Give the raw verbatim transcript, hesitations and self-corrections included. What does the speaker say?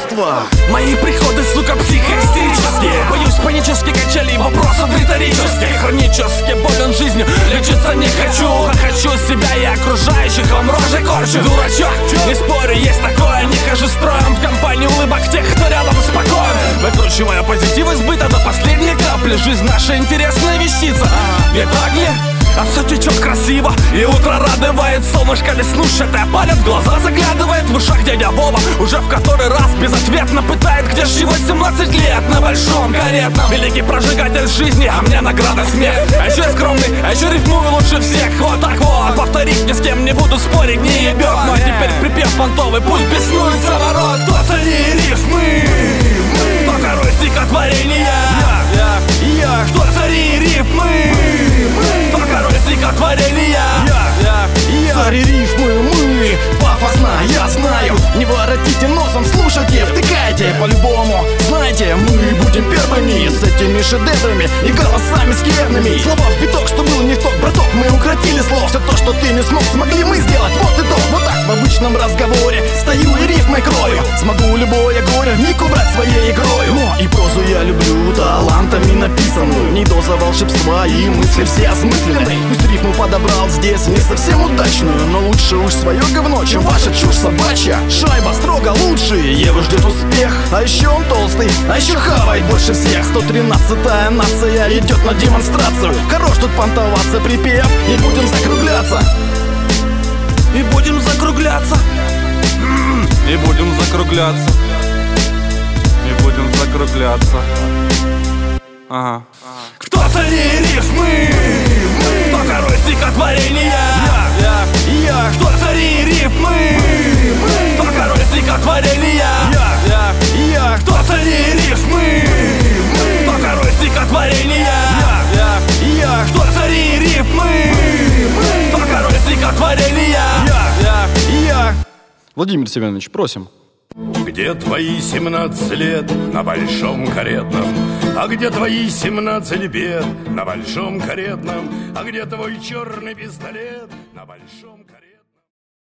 волшебства. Мои приходы, сука, психоистерические. Боюсь панические качели, вопросов риторических. Хронически болен жизнью, лечиться не хочу. А хочу себя и окружающих, вам рожи корчу. Дурачок, не спорю, есть такое. Не хожу строем в компании улыбок тех, кто рядом спокоен. Выкручивая позитив избыта до последней капли. Жизнь наша интересная вещица, не так ли? А все течет красиво, и утро радует. Солнышко веснушчатое палит, в глаза заглядывает. В ушах дядя Вова уже в который раз безответно пытает, где ж его семнадцать лет на большом каретном. Великий прожигатель жизни, а мне награда смех. А еще я скромный, а еще рифмую лучше всех. Вот так вот, повторить ни с кем не буду спорить, не ебет. Ну а теперь припев понтовый, пусть беснуется ворот. Кто цари рифмы? Кто король стихотворения? Я. Кто цари рифмы? Кто король стихотворения? Я. Цари рифмы, мы, пафосно, я знаю. Не воротите носом, слушайте, втыкайте. По-любому, знаете, мы будем первыми с этими шедеврами и голосами скверными. Слова в биток, что было не в ток, браток, мы укротили слов. Все то, что ты не смог, смогли мы сделать. Вот итог, вот так в обычном разговоре стою и рифмой крою. Смогу любое горе вмиг убрать своей игрою. Но и прозу я люблю, талантами написанную. Не доза волшебства и мысли все осмысленные. Пусть рифму подобрал здесь не совсем удачную, но лучше уж свое говно, чем ваша чушь собачья. Шайба строго лучше, Еву ждет успех. А еще он толстый, а еще хавает больше всех. Сто тринадцатая нация идет на демонстрацию. Хорош тут понтоваться, припев, и будем закругляться. И будем закругляться. И будем закругляться. И будем закругляться. Ага. Кто цари рифмы? Кто король стихотворения? Я, я, Кто цари рифмы? Кто король стихотворения? я, я, Кто цари рифмы? Кто король стихотворения? я, я, Кто цари рифмы? Кто король стихотворения? я, я. Владимир Семенович, просим. Где твои семнадцать лет на большом каретном? А где твои семнадцать бед на большом каретном? А где твой черный пистолет на большом...